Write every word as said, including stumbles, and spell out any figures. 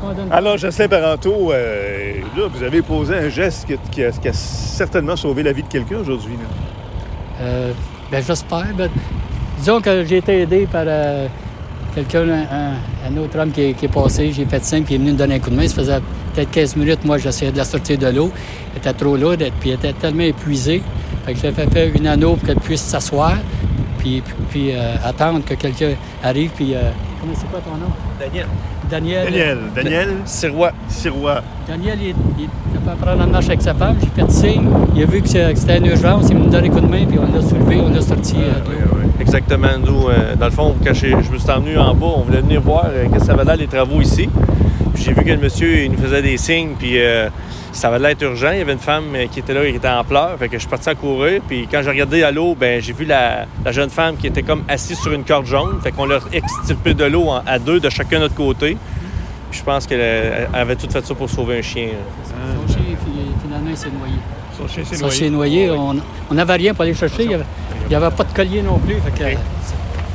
Alors, Jocelyn Parenteau, euh, là, vous avez posé un geste qui a, qui a- qui a certainement sauvé la vie de quelqu'un aujourd'hui. Là. Euh, ben, j'espère. Ben, disons que j'ai été aidé par euh, quelqu'un, un, un autre homme qui est, qui est passé. J'ai fait signe, puis il est venu me donner un coup de main. Ça faisait peut-être quinze minutes, moi, j'essayais de la sortir de l'eau. Elle était trop lourde, puis elle était tellement épuisée. Fait que j'ai fait faire une anneau pour qu'elle puisse s'asseoir, puis, puis, puis euh, attendre que quelqu'un arrive. Puis, euh, comment c'est quoi ton nom? Daniel. Daniel. Daniel, Daniel Sirois. Sirois. Daniel, il, il était pas prendre en marche avec sa femme. J'ai fait signe. Il a vu que c'était une urgence. Il m'a donné un coup de main, puis on l'a soulevé, on l'a sorti. euh, de l'eau. Exactement. Nous, euh, dans le fond, quand je, je me suis emmené en bas, on voulait venir voir euh, qu'est-ce que ça avait l'air les travaux ici. Puis j'ai vu que le monsieur, il nous faisait des signes, puis euh, ça avait l'air urgent. Il y avait une femme euh, qui était là, qui était en pleurs. Fait que je suis parti à courir. Puis quand j'ai regardé à l'eau, ben j'ai vu la, la jeune femme qui était comme assise sur une corde jaune. Fait qu'on l'a extirpé de l'eau en- à deux de chacun de notre côté. Puis je pense qu'elle euh, elle avait tout fait ça pour sauver un chien. Son chien, puis, finalement, il s'est noyé. Son chien s'est Son noyé. chien noyé, on n'avait rien pour aller chercher. Il n'y avait, il y avait pas de collier non plus. Fait que,